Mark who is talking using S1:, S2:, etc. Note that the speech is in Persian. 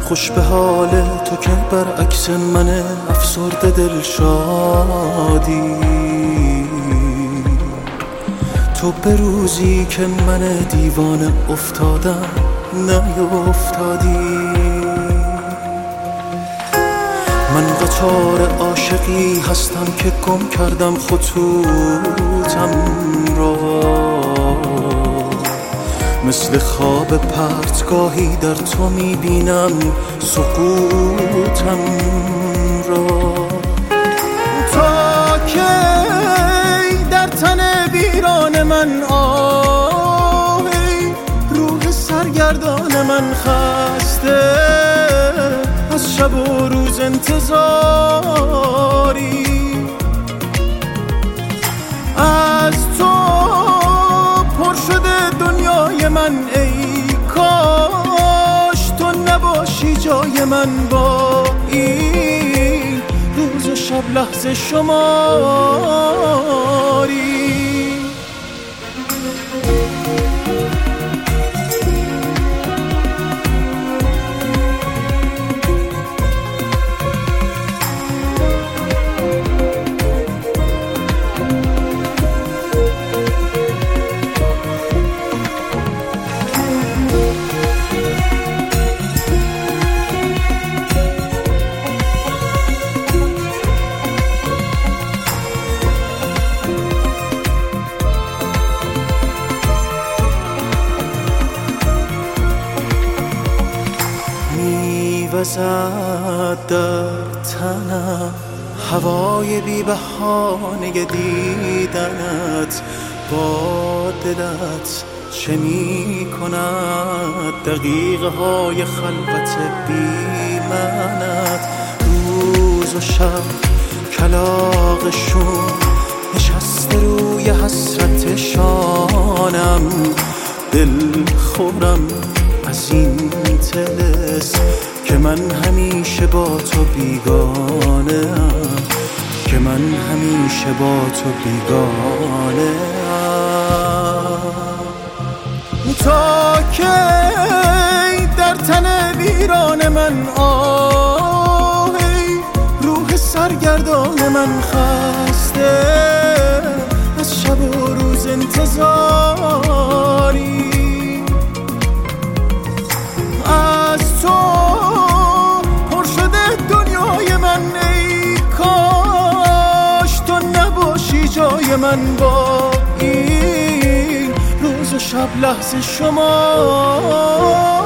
S1: خوش به حال تو که برعکس من افسرده دلشادی. تو به روزی که من دیوانه افتادم نیفتادی. من قطار عاشقی هستم که گم کردم خطوطم را، مثل خواب پرتگاهی در تو میبینم سقوطم را. تا کی در تن ویران من آهی، روح سرگردان من خسته از شب و روز انتظاری. از تو پر شده دنیای من، ای کاش تو نباشی جای من با این روز و شب لحظه شماری. وزد در تنم هوای بی بهانه دیدنت، با دلت چه می کند دقیقه های خلوت بی منت. روز و شب کلاغشون نشسته روی حسرت شانم، دل خورم از این طلسم که من همیشه با تو بیگانه‌ام، که من همیشه با تو بیگانه‌ام. تا کی در تن ویران من آهی، روح سرگردان من خسته از شب و روز انتظاری. از تو پر شده دنیای من، ای کاش تو نباشی جای من با این روز و شب لحظه شما.